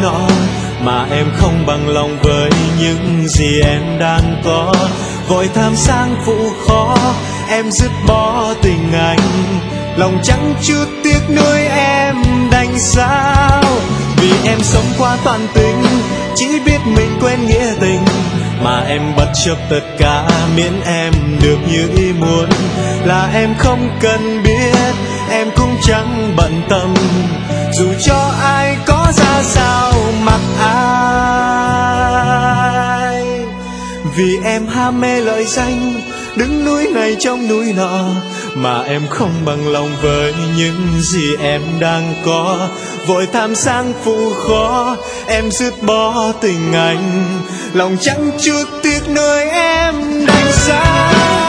nọ, mà em không bằng lòng với những gì em đang có. Vội tham sang phụ khó, em dứt bỏ tình anh, lòng chẳng chút tiếc nuối em đành sao. Vì em sống quá toàn tình, chỉ biết mình quên nghĩa tình, mà em bất chấp tất cả miễn em được như ý muốn. Là em không cần biết, em cũng chẳng bận tâm, dù cho ai có ra sao mặc ai. Vì em ham mê lợi danh, đứng núi này trong núi nọ, mà em không bằng lòng với những gì em đang có. Vội tham sang phụ khó, em dứt bỏ tình anh, lòng chẳng chút tiếc nuối em đành sao.